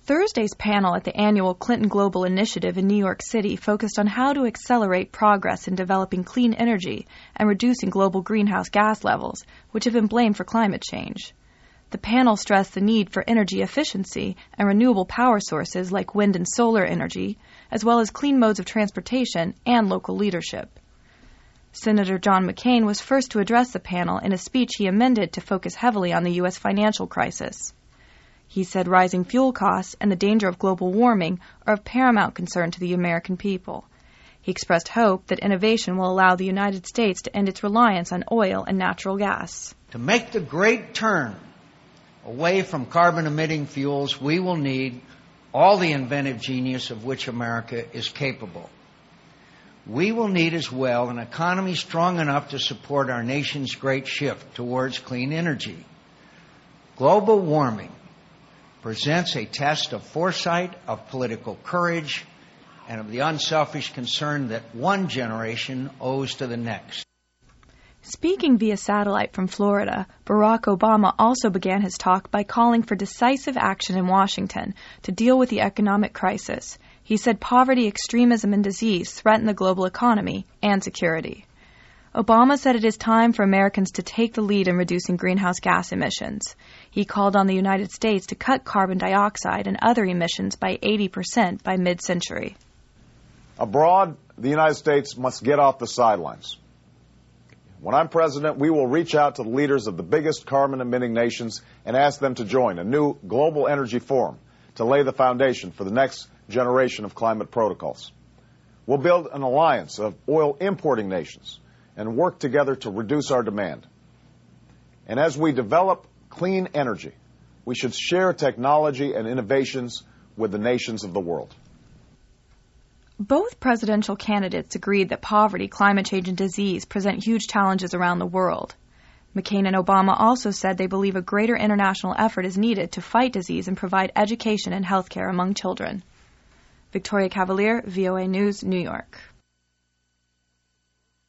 Thursday's panel at the annual Clinton Global Initiative in New York City focused on how to accelerate progress in developing clean energy and reducing global greenhouse gas levels, which have been blamed for climate change. The panel stressed the need for energy efficiency and renewable power sources like wind and solar energy, as well as clean modes of transportation and local leadership. Senator John McCain was first to address the panel in a speech he amended to focus heavily on the U.S. financial crisis. He said rising fuel costs and the danger of global warming are of paramount concern to the American people. He expressed hope that innovation will allow the United States to end its reliance on oil and natural gas. To make the great turn away from carbon-emitting fuels, we will need all the inventive genius of which America is capable. We will need as well an economy strong enough to support our nation's great shift towards clean energy. Global warming presents a test of foresight, of political courage, and of the unselfish concern that one generation owes to the next. Speaking via satellite from Florida, Barack Obama also began his talk by calling for decisive action in Washington to deal with the economic crisis. He said poverty, extremism, and disease threaten the global economy and security. Obama said it is time for Americans to take the lead in reducing greenhouse gas emissions. He called on the United States to cut carbon dioxide and other emissions by 80% by mid-century. Abroad, the United States must get off the sidelines. When I'm president, we will reach out to the leaders of the biggest carbon-emitting nations and ask them to join a new global energy forum to lay the foundation for the next generation of climate protocols. We'll build an alliance of oil importing nations and work together to reduce our demand. And as we develop clean energy, we should share technology and innovations with the nations of the world. Both presidential candidates agreed that poverty, climate change, and disease present huge challenges around the world. McCain and Obama also said they believe a greater international effort is needed to fight disease and provide education and health care among children. Victoria Cavalier, VOA News, New York.